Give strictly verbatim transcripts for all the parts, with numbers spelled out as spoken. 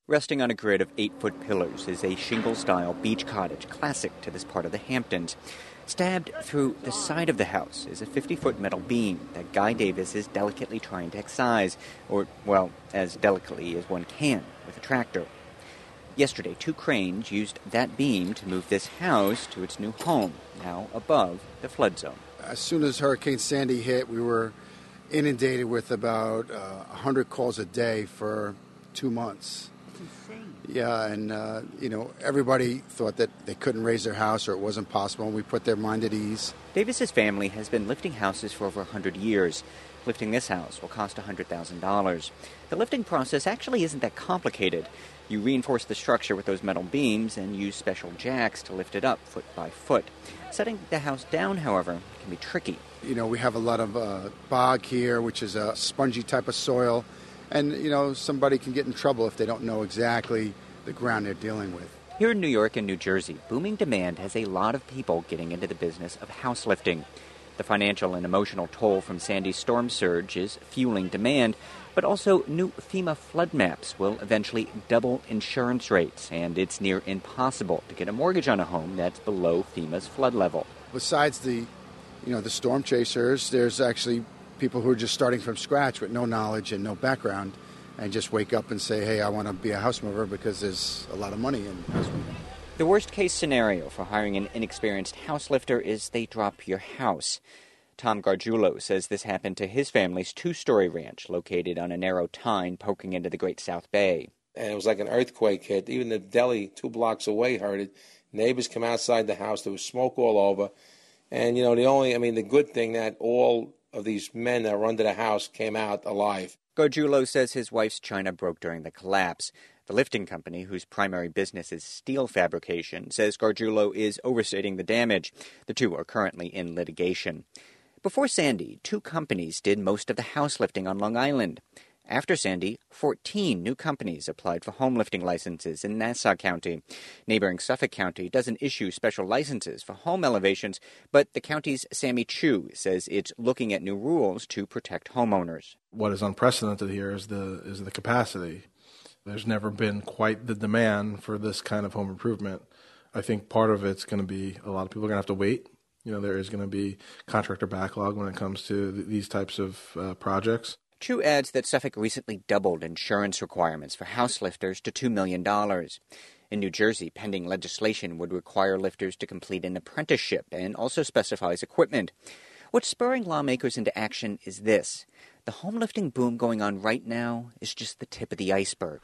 Resting on a grid of eight-foot pillars is a shingle-style beach cottage, classic to this part of the Hamptons. Stabbed through the side of the house is a fifty-foot metal beam that Guy Davis is delicately trying to excise, or, well, as delicately as one can with a tractor. Yesterday, two cranes used that beam to move this house to its new home, now above the flood zone. As soon as Hurricane Sandy hit, we were inundated with about uh, one hundred calls a day for two months. It's insane. Yeah, and, uh, you know, everybody thought that they couldn't raise their house or it wasn't possible, and we put their mind at ease. Davis's family has been lifting houses for over one hundred years. Lifting this house will cost one hundred thousand dollars. The lifting process actually isn't that complicated. You reinforce the structure with those metal beams and use special jacks to lift it up foot by foot. Setting the house down, however, can be tricky. You know, we have a lot of uh, bog here, which is a spongy type of soil. And, you know, somebody can get in trouble if they don't know exactly the ground they're dealing with. Here in New York and New Jersey, booming demand has a lot of people getting into the business of house lifting. The financial and emotional toll from Sandy's storm surge is fueling demand, but also new FEMA flood maps will eventually double insurance rates, and it's near impossible to get a mortgage on a home that's below FEMA's flood level. Besides the, you know, the storm chasers, there's actually people who are just starting from scratch with no knowledge and no background and just wake up and say, hey, I want to be a house mover because there's a lot of money in house moving. The worst-case scenario for hiring an inexperienced house lifter is they drop your house. Tom Gargiulo says this happened to his family's two-story ranch located on a narrow tine poking into the Great South Bay. And it was like an earthquake hit. Even the deli two blocks away heard it. Neighbors come outside the house. There was smoke all over. And, you know, the only, I mean, the good thing that all of these men that were under the house came out alive. Gargiulo says his wife's china broke during the collapse. The lifting company, whose primary business is steel fabrication, says Gargiulo is overstating the damage. The two are currently in litigation. Before Sandy, two companies did most of the house lifting on Long Island. After Sandy, fourteen new companies applied for home lifting licenses in Nassau County. Neighboring Suffolk County doesn't issue special licenses for home elevations, but the county's Sammy Chu says it's looking at new rules to protect homeowners. What is unprecedented here is the is the capacity. There's never been quite the demand for this kind of home improvement. I think part of it's going to be a lot of people are going to have to wait. You know, there is going to be contractor backlog when it comes to th- these types of uh, projects. Chu adds that Suffolk recently doubled insurance requirements for house lifters to two million dollars. In New Jersey, pending legislation would require lifters to complete an apprenticeship and also specifies equipment. What's spurring lawmakers into action is this. The home lifting boom going on right now is just the tip of the iceberg.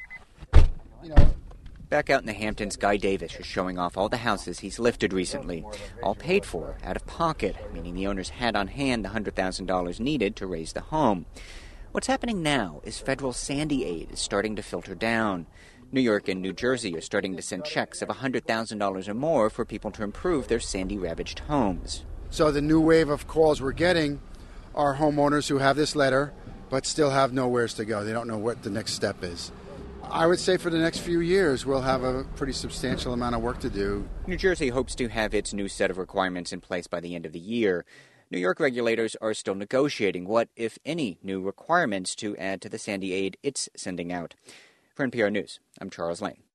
You know, Back out in the Hamptons, Guy Davis is showing off all the houses he's lifted recently, all paid for out of pocket, meaning the owners had on hand the one hundred thousand dollars needed to raise the home. What's happening now is federal Sandy aid is starting to filter down. New York and New Jersey are starting to send checks of one hundred thousand dollars or more for people to improve their Sandy-ravaged homes. So the new wave of calls we're getting are homeowners who have this letter but still have nowhere to go. They don't know what the next step is. I would say for the next few years, we'll have a pretty substantial amount of work to do. New Jersey hopes to have its new set of requirements in place by the end of the year. New York regulators are still negotiating what, if any, new requirements to add to the Sandy aid it's sending out. For N P R News, I'm Charles Lane.